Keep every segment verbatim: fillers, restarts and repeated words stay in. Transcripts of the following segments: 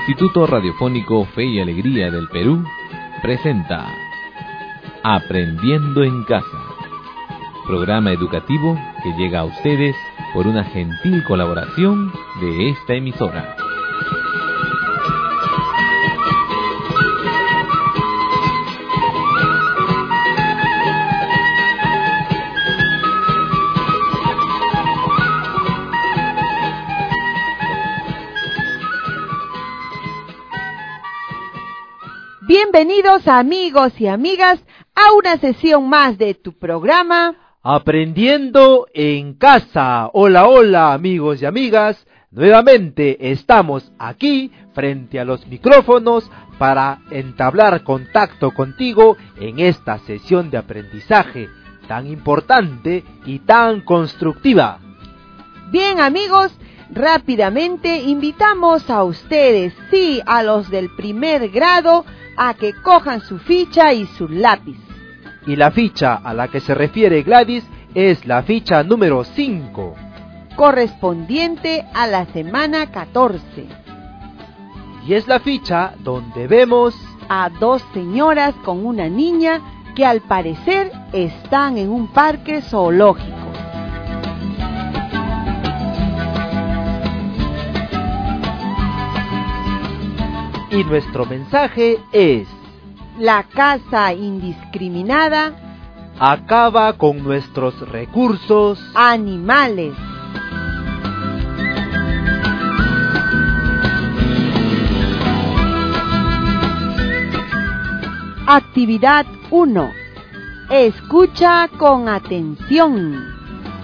Instituto Radiofónico Fe y Alegría del Perú presenta Aprendiendo en Casa, programa educativo que llega a ustedes por una gentil colaboración de esta emisora. Bienvenidos amigos y amigas a una sesión más de tu programa Aprendiendo en Casa. Hola, hola amigos y amigas, nuevamente estamos aquí frente a los micrófonos para entablar contacto contigo en esta sesión de aprendizaje tan importante y tan constructiva. Bien amigos, rápidamente invitamos a ustedes, sí, a los del primer grado, a que cojan su ficha y su lápiz. Y la ficha a la que se refiere Gladys es la ficha número cinco, correspondiente a la semana catorce. Y es la ficha donde vemos a dos señoras con una niña que al parecer están en un parque zoológico. Y nuestro mensaje es: la caza indiscriminada acaba con nuestros recursos animales. Actividad uno. Escucha con atención.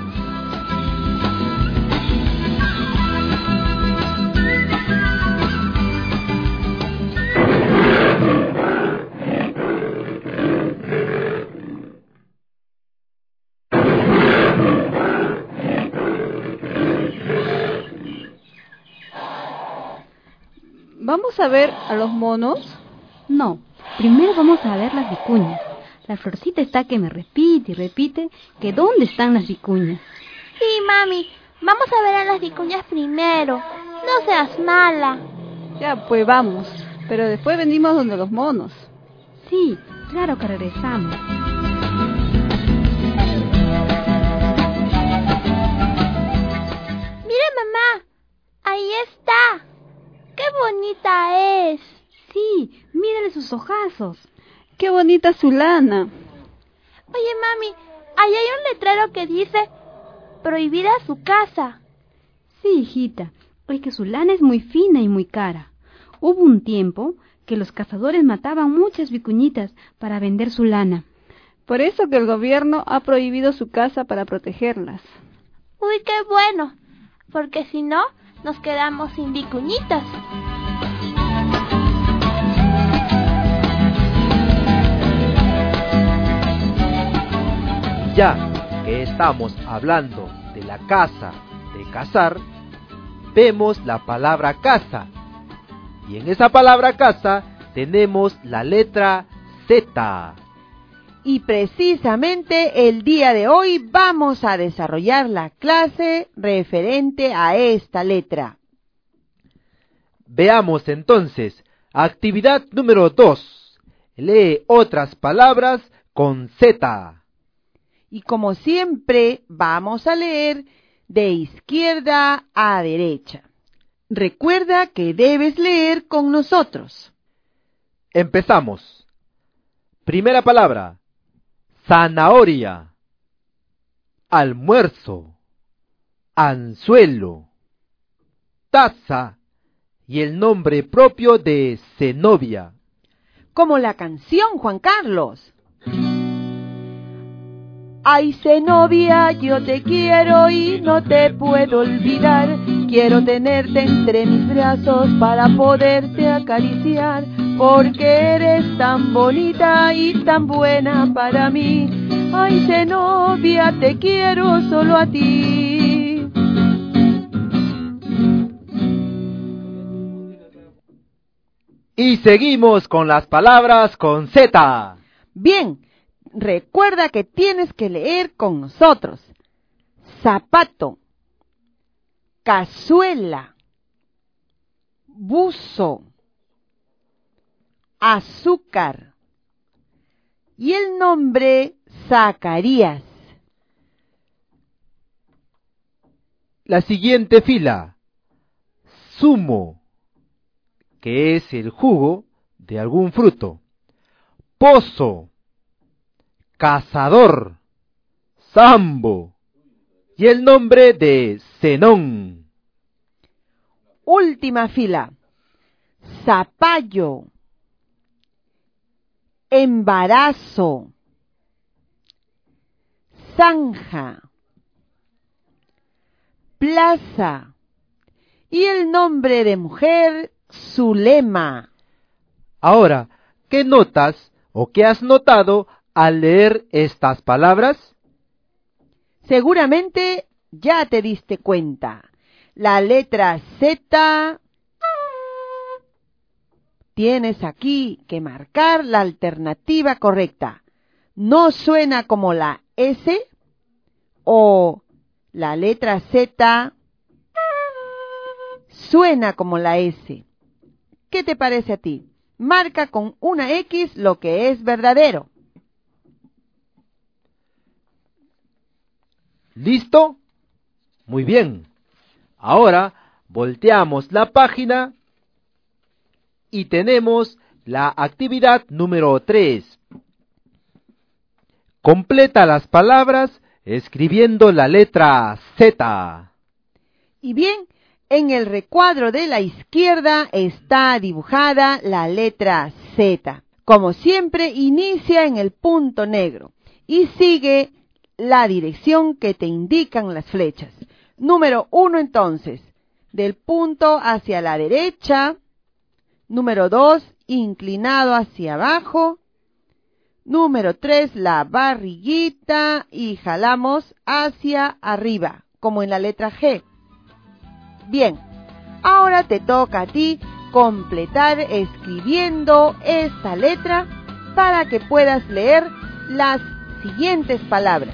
¿Vamos a ver a los monos? No, primero vamos a ver las vicuñas. La florcita está que me repite y repite que ¿dónde están las vicuñas? Sí, mami, vamos a ver a las vicuñas primero. No seas mala. Ya, pues vamos, pero después venimos donde los monos. Sí, claro que regresamos. Mira, mamá, ahí está. ¡Qué bonita es! Sí, mírale sus ojazos. ¡Qué bonita su lana! Oye, mami, ahí hay un letrero que dice prohibida su caza. Sí, hijita, es que su lana es muy fina y muy cara. Hubo un tiempo que los cazadores mataban muchas vicuñitas para vender su lana. Por eso que el gobierno ha prohibido su caza para protegerlas. Uy, qué bueno, porque si no nos quedamos sin vicuñitas. Ya que estamos hablando de la caza, de cazar, vemos la palabra caza. Y en esa palabra caza tenemos la letra Z. Y precisamente el día de hoy vamos a desarrollar la clase referente a esta letra. Veamos entonces, actividad número dos. Lee otras palabras con Z. Y como siempre, vamos a leer de izquierda a derecha. Recuerda que debes leer con nosotros. Empezamos. Primera palabra: zanahoria, almuerzo, anzuelo, taza y el nombre propio de Zenobia. Como la canción, Juan Carlos. Ay, Zenobia, yo te quiero y no te puedo olvidar. Quiero tenerte entre mis brazos para poderte acariciar, porque eres tan bonita y tan buena para mí. Ay, Zenobia, te quiero solo a ti. Y seguimos con las palabras con Z. Bien, recuerda que tienes que leer con nosotros. Zapato, cazuela, buzo, azúcar. Y el nombre Zacarías. La siguiente fila, zumo, que es el jugo de algún fruto. Pozo, cazador, sambo, y el nombre de Zenón. Última fila, zapallo, embarazo, zanja, plaza, y el nombre de mujer, Zulema. Ahora, ¿qué notas o qué has notado al leer estas palabras? Seguramente ya te diste cuenta. La letra Z, tienes aquí que marcar la alternativa correcta. No suena como la S, o la letra Z suena como la S. ¿Qué te parece a ti? Marca con una X lo que es verdadero. ¿Listo? Muy bien. Ahora volteamos la página y tenemos la actividad número tres. Completa las palabras escribiendo la letra Z. Y bien, en el recuadro de la izquierda está dibujada la letra Z. Como siempre, inicia en el punto negro y sigue la dirección que te indican las flechas. Número uno, entonces, del punto hacia la derecha. Número dos, inclinado hacia abajo. Número tres, la barriguita y jalamos hacia arriba, como en la letra G. Bien, ahora te toca a ti completar escribiendo esta letra para que puedas leer las siguientes palabras.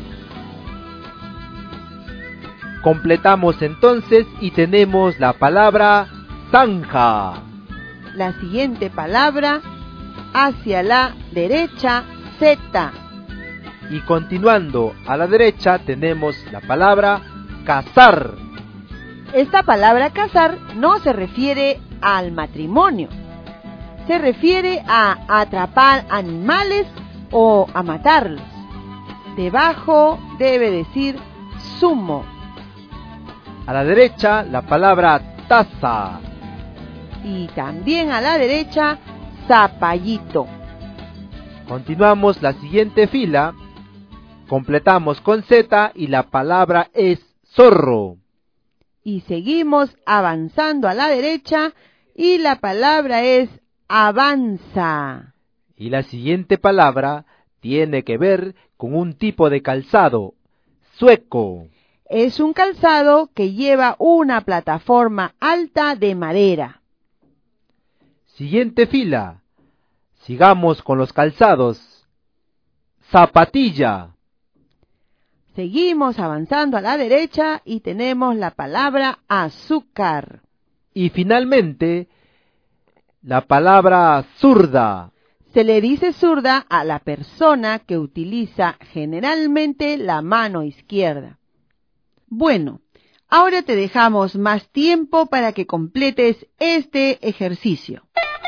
Completamos entonces y tenemos la palabra zanja. La siguiente palabra hacia la derecha, Z. Y continuando a la derecha tenemos la palabra cazar. Esta palabra cazar no se refiere al matrimonio. Se refiere a atrapar animales o a matarlos. Debajo debe decir zumo. A la derecha la palabra taza. Y también a la derecha zapallito. Continuamos la siguiente fila. Completamos con Z y la palabra es zorro. Y seguimos avanzando a la derecha y la palabra es avanza. Y la siguiente palabra tiene que ver con un tipo de calzado, sueco. Es un calzado que lleva una plataforma alta de madera. Siguiente fila. Sigamos con los calzados. Zapatilla. Seguimos avanzando a la derecha y tenemos la palabra azúcar. Y finalmente, la palabra zurda. Se le dice zurda a la persona que utiliza generalmente la mano izquierda. Bueno, ahora te dejamos más tiempo para que completes este ejercicio.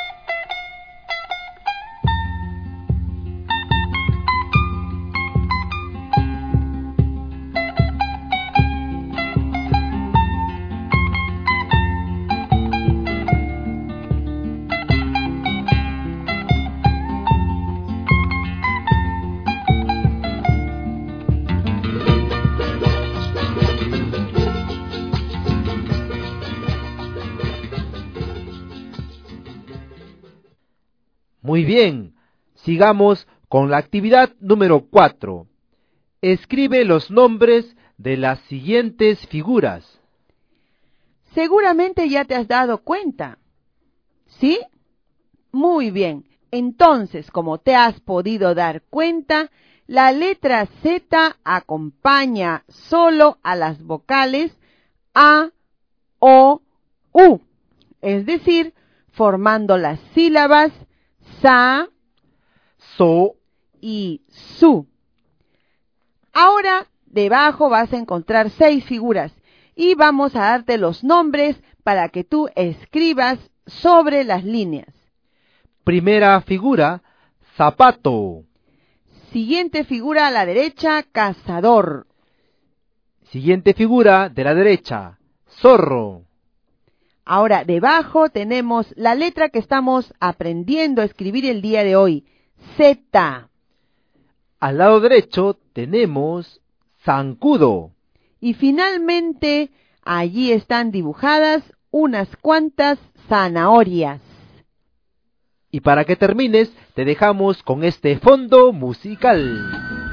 Muy bien, sigamos con la actividad número cuatro. Escribe los nombres de las siguientes figuras. Seguramente ya te has dado cuenta, ¿sí? Muy bien, entonces, como te has podido dar cuenta, la letra Z acompaña solo a las vocales A, O, U, es decir, formando las sílabas sa, so y su. Ahora debajo vas a encontrar seis figuras y vamos a darte los nombres para que tú escribas sobre las líneas. Primera figura, zapato. Siguiente figura a la derecha, cazador. Siguiente figura de la derecha, zorro. Ahora debajo tenemos la letra que estamos aprendiendo a escribir el día de hoy, Z. Al lado derecho tenemos zancudo. Y finalmente allí están dibujadas unas cuantas zanahorias. Y para que termines, te dejamos con este fondo musical.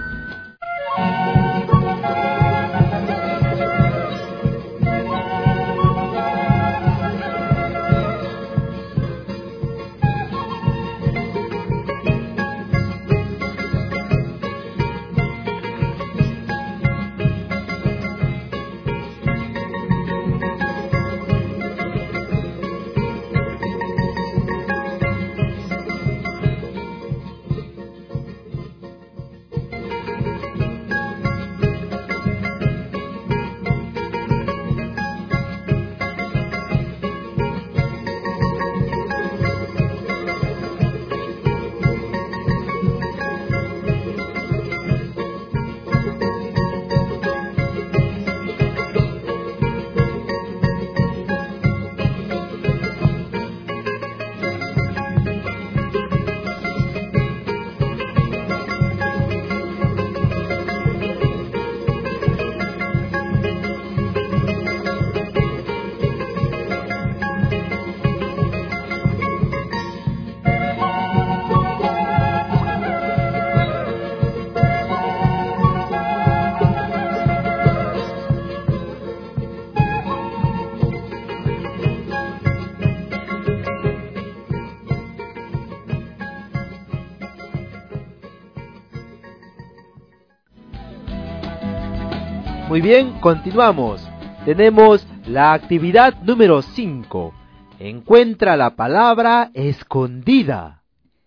Muy bien, continuamos. Tenemos la actividad número cinco. Encuentra la palabra escondida.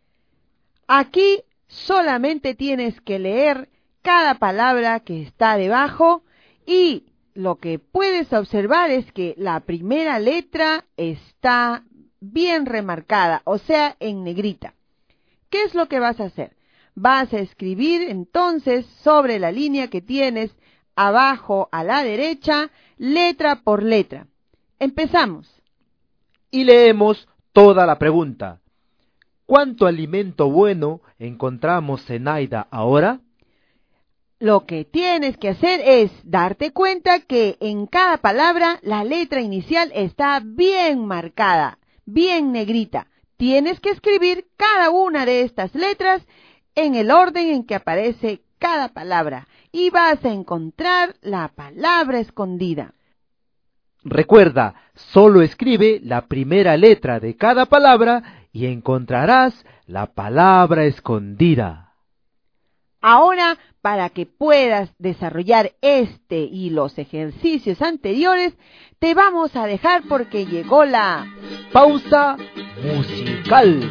Aquí solamente tienes que leer cada palabra que está debajo y lo que puedes observar es que la primera letra está bien remarcada, o sea, en negrita. ¿Qué es lo que vas a hacer? Vas a escribir entonces sobre la línea que tienes abajo a la derecha, letra por letra. Empezamos. Y leemos toda la pregunta. ¿Cuánto alimento bueno encontramos en Aida ahora? Lo que tienes que hacer es darte cuenta que en cada palabra la letra inicial está bien marcada, bien negrita. Tienes que escribir cada una de estas letras en el orden en que aparece cada palabra y vas a encontrar la palabra escondida. Recuerda, solo escribe la primera letra de cada palabra y encontrarás la palabra escondida. Ahora, para que puedas desarrollar este y los ejercicios anteriores, te vamos a dejar porque llegó la pausa musical.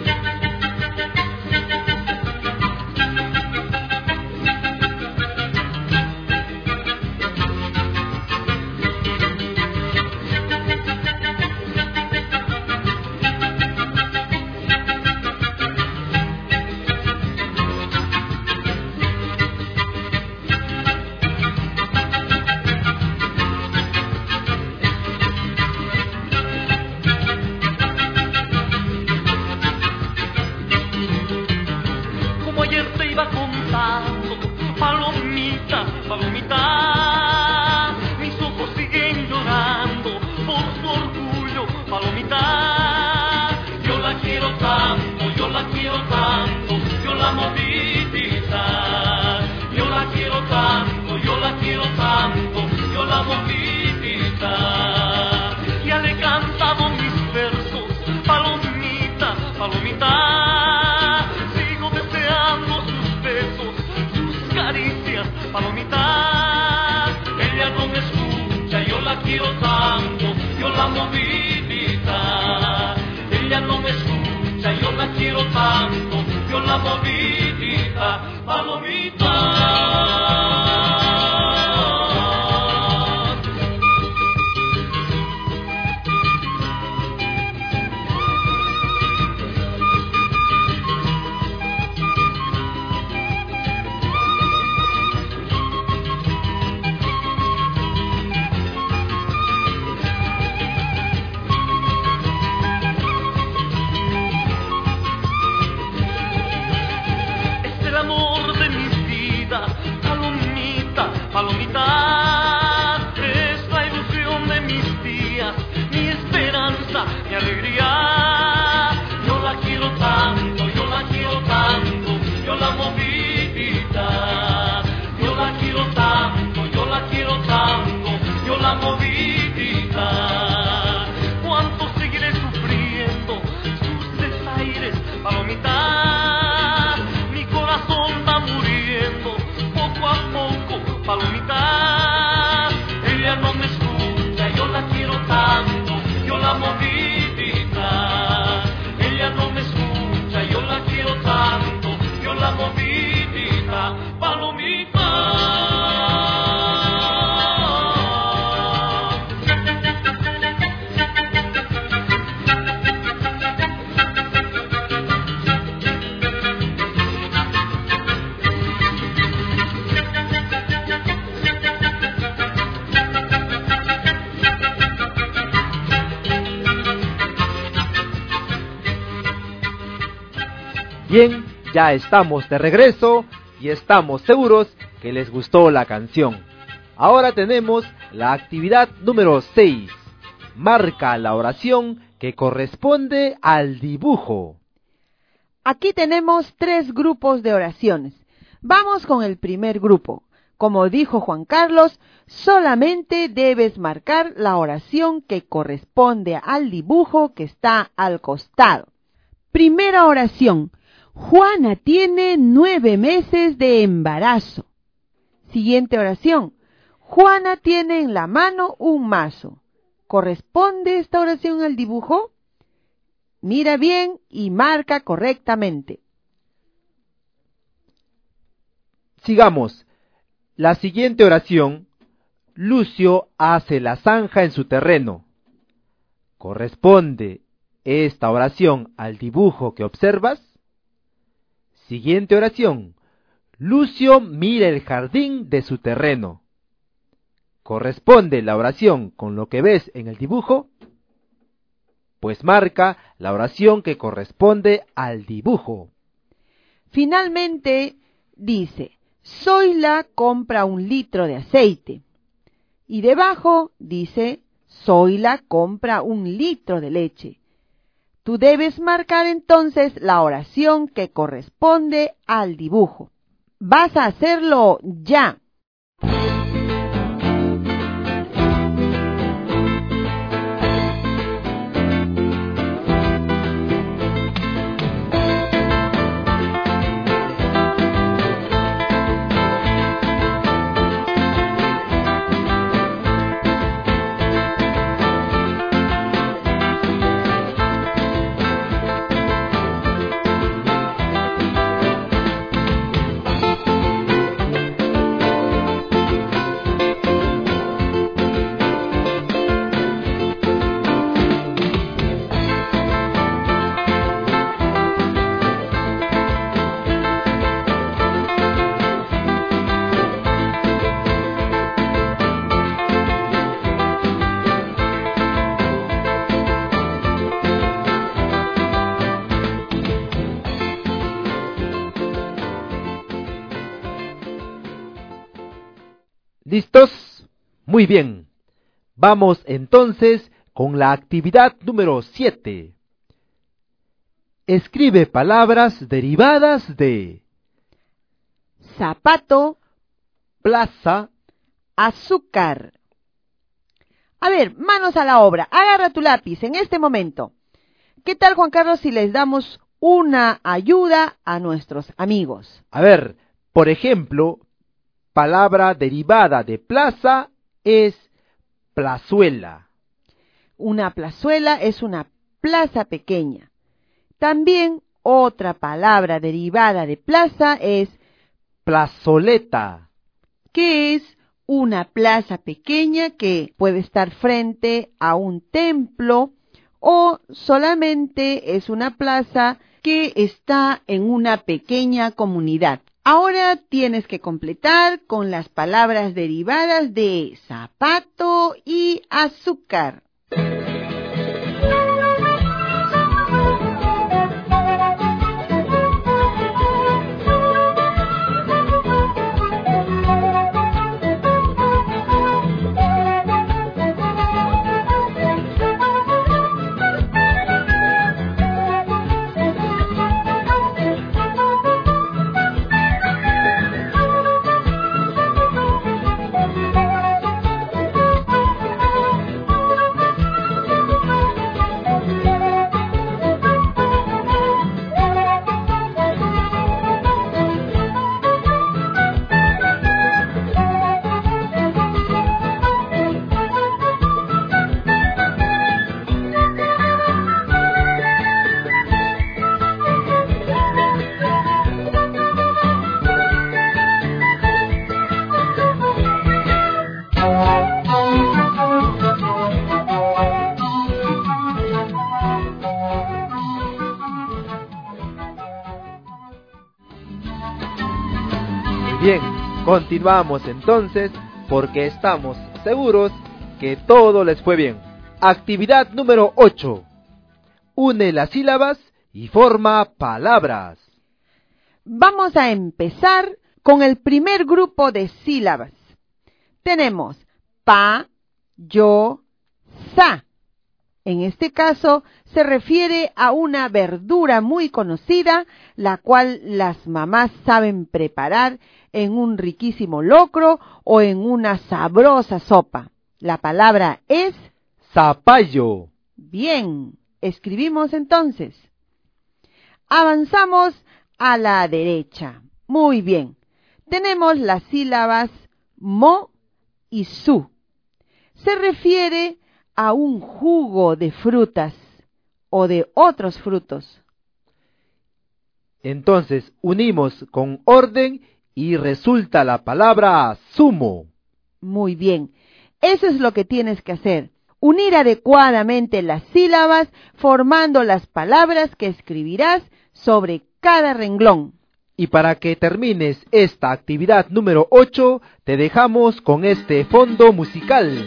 Palomita, palomita, mis ojos siguen llorando por su orgullo, palomita. Yo la quiero tanto, yo la quiero tanto, yo la amo vidita. Yo la quiero tanto, yo la quiero tanto, yo la amo vidita. Ya le he cantado mis versos, palomita, palomita. Sigo deseando sus besos, caricias, palomita. Ella no me escucha, yo la quiero tanto, yo la amo vidita. Ella no me escucha, yo la quiero tanto, yo la amo vidita, palomita. Palomita, es la ilusión de mis días, mi esperanza, mi alegría. Yo la quiero tanto, yo la quiero tanto, yo la amo vidita. Yo la quiero tanto, yo la quiero tanto, yo la amo vidita. Cuánto seguiré sufriendo sus desaires, palomita. Mi corazón va muriendo poco a poco. Palomita, ella no me escucha, yo la quiero tanto, yo la amo vidita. Ella no me escucha, yo la quiero tanto, yo la amo vidita, palomita. Bien, ya estamos de regreso y estamos seguros que les gustó la canción. Ahora tenemos la actividad número seis. Marca la oración que corresponde al dibujo. Aquí tenemos tres grupos de oraciones. Vamos con el primer grupo. Como dijo Juan Carlos, solamente debes marcar la oración que corresponde al dibujo que está al costado. Primera oración. Juana tiene nueve meses de embarazo. Siguiente oración. Juana tiene en la mano un mazo. ¿Corresponde esta oración al dibujo? Mira bien y marca correctamente. Sigamos. La siguiente oración. Lucio hace la zanja en su terreno. ¿Corresponde esta oración al dibujo que observas? Siguiente oración. Lucio mira el jardín de su terreno. ¿Corresponde la oración con lo que ves en el dibujo? Pues marca la oración que corresponde al dibujo. Finalmente dice, Zoila compra un litro de aceite. Y debajo dice, Zoila compra un litro de leche. Tú debes marcar entonces la oración que corresponde al dibujo. Vas a hacerlo ya. ¿Listos? Muy bien. Vamos entonces con la actividad número siete. Escribe palabras derivadas de zapato, plaza, azúcar. A ver, manos a la obra. Agarra tu lápiz en este momento. ¿Qué tal, Juan Carlos, si les damos una ayuda a nuestros amigos? A ver, por ejemplo, palabra derivada de plaza es plazuela. Una plazuela es una plaza pequeña. También otra palabra derivada de plaza es plazoleta, que es una plaza pequeña que puede estar frente a un templo o solamente es una plaza que está en una pequeña comunidad. Ahora tienes que completar con las palabras derivadas de zapato y azúcar. Bien, continuamos entonces porque estamos seguros que todo les fue bien. Actividad número ocho. Une las sílabas y forma palabras. Vamos a empezar con el primer grupo de sílabas. Tenemos pa, yo, sa. En este caso se refiere a una verdura muy conocida, la cual las mamás saben preparar en un riquísimo locro o en una sabrosa sopa. La palabra es zapallo. Bien, escribimos entonces. Avanzamos a la derecha. Muy bien. Tenemos las sílabas mo y su. Se refiere a un jugo de frutas o de otros frutos. Entonces unimos con orden y resulta la palabra zumo. Muy bien. Eso es lo que tienes que hacer. Unir adecuadamente las sílabas formando las palabras que escribirás sobre cada renglón. Y para que termines esta actividad número ocho, te dejamos con este fondo musical.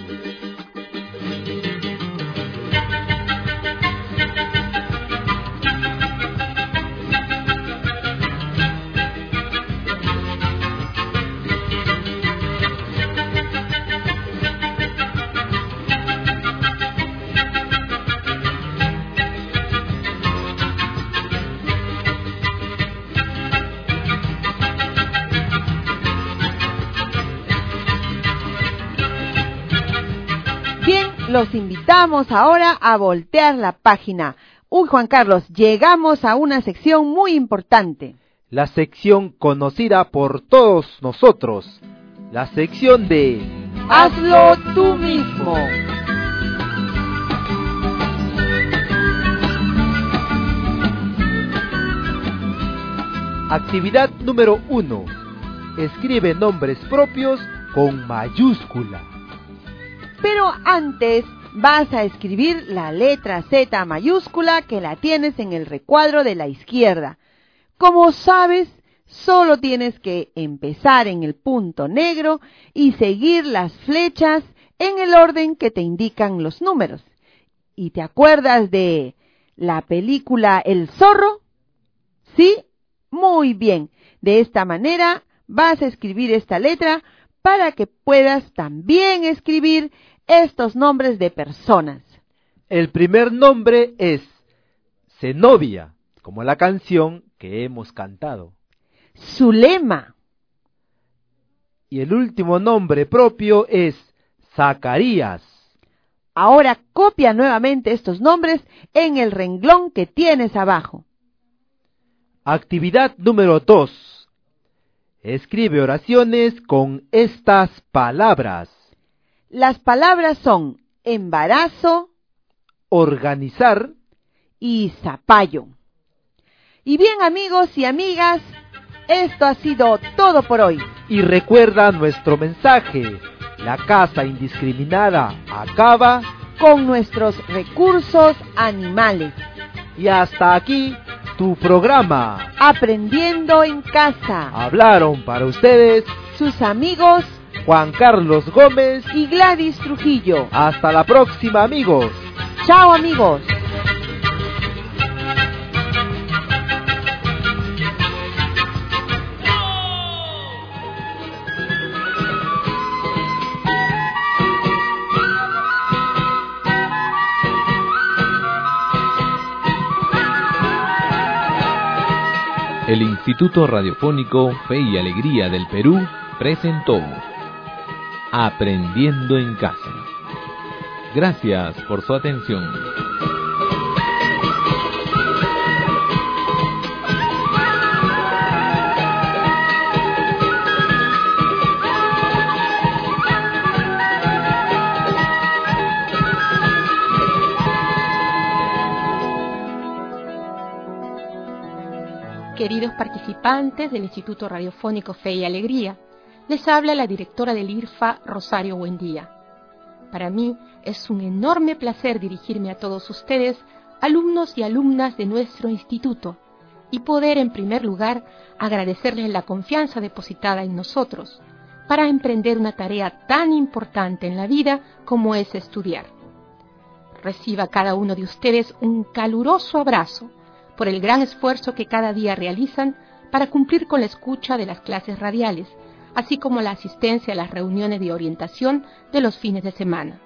Los invitamos ahora a voltear la página. Uy, Juan Carlos, llegamos a una sección muy importante. La sección conocida por todos nosotros. La sección de ¡Hazlo tú mismo! Actividad número uno. Escribe nombres propios con mayúscula. Pero antes vas a escribir la letra Z mayúscula que la tienes en el recuadro de la izquierda. Como sabes, solo tienes que empezar en el punto negro y seguir las flechas en el orden que te indican los números. ¿Y te acuerdas de la película El Zorro? ¿Sí? Muy bien. De esta manera vas a escribir esta letra para que puedas también escribir estos nombres de personas. El primer nombre es Zenobia, como la canción que hemos cantado. Zulema. Y el último nombre propio es Zacarías. Ahora copia nuevamente estos nombres en el renglón que tienes abajo. Actividad número dos. Escribe oraciones con estas palabras. Las palabras son embarazo, organizar y zapallo. Y bien, amigos y amigas, esto ha sido todo por hoy. Y recuerda nuestro mensaje: la caza indiscriminada acaba con nuestros recursos animales. Y hasta aquí tu programa Aprendiendo en Casa. Hablaron para ustedes sus amigos Juan Carlos Gómez y Gladys Trujillo. Hasta la próxima, amigos. Chao, amigos. El Instituto Radiofónico Fe y Alegría del Perú presentó Aprendiendo en Casa. Gracias por su atención. Queridos participantes del Instituto Radiofónico Fe y Alegría, les habla la directora del I R F A, Rosario Buendía. Para mí es un enorme placer dirigirme a todos ustedes, alumnos y alumnas de nuestro instituto, y poder en primer lugar agradecerles la confianza depositada en nosotros para emprender una tarea tan importante en la vida como es estudiar. Reciba cada uno de ustedes un caluroso abrazo por el gran esfuerzo que cada día realizan para cumplir con la escucha de las clases radiales, así como la asistencia a las reuniones de orientación de los fines de semana.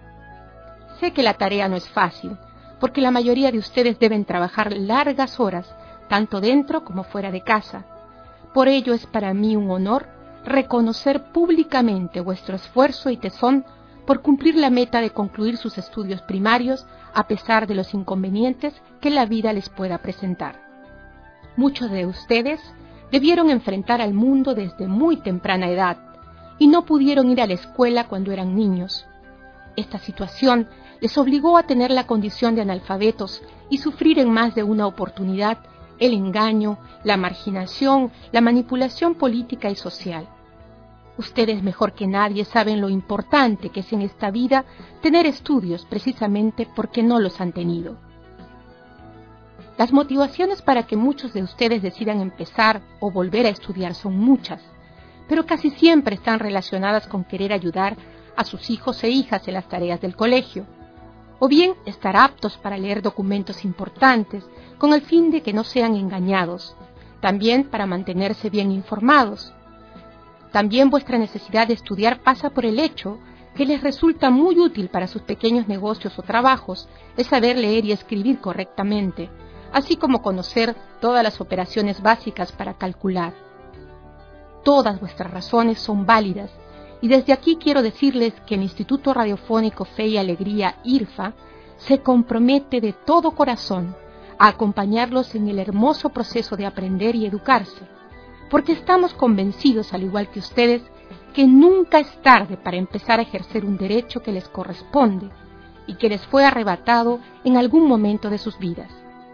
Sé que la tarea no es fácil, porque la mayoría de ustedes deben trabajar largas horas, tanto dentro como fuera de casa. Por ello es para mí un honor reconocer públicamente vuestro esfuerzo y tesón por cumplir la meta de concluir sus estudios primarios a pesar de los inconvenientes que la vida les pueda presentar. Muchos de ustedes debieron enfrentar al mundo desde muy temprana edad y no pudieron ir a la escuela cuando eran niños. Esta situación les obligó a tener la condición de analfabetos y sufrir en más de una oportunidad el engaño, la marginación, la manipulación política y social. Ustedes mejor que nadie saben lo importante que es en esta vida tener estudios precisamente porque no los han tenido. Las motivaciones para que muchos de ustedes decidan empezar o volver a estudiar son muchas, pero casi siempre están relacionadas con querer ayudar a sus hijos e hijas en las tareas del colegio, o bien estar aptos para leer documentos importantes con el fin de que no sean engañados, también para mantenerse bien informados. También vuestra necesidad de estudiar pasa por el hecho que les resulta muy útil para sus pequeños negocios o trabajos el saber leer y escribir correctamente, así como conocer todas las operaciones básicas para calcular. Todas vuestras razones son válidas y desde aquí quiero decirles que el Instituto Radiofónico Fe y Alegría I R F A se compromete de todo corazón a acompañarlos en el hermoso proceso de aprender y educarse, porque estamos convencidos, al igual que ustedes, que nunca es tarde para empezar a ejercer un derecho que les corresponde y que les fue arrebatado en algún momento de sus vidas.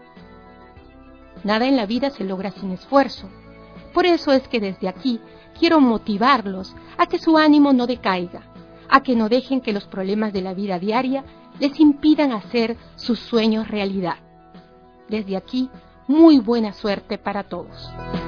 Nada en la vida se logra sin esfuerzo. Por eso es que desde aquí quiero motivarlos a que su ánimo no decaiga, a que no dejen que los problemas de la vida diaria les impidan hacer sus sueños realidad. Desde aquí, muy buena suerte para todos.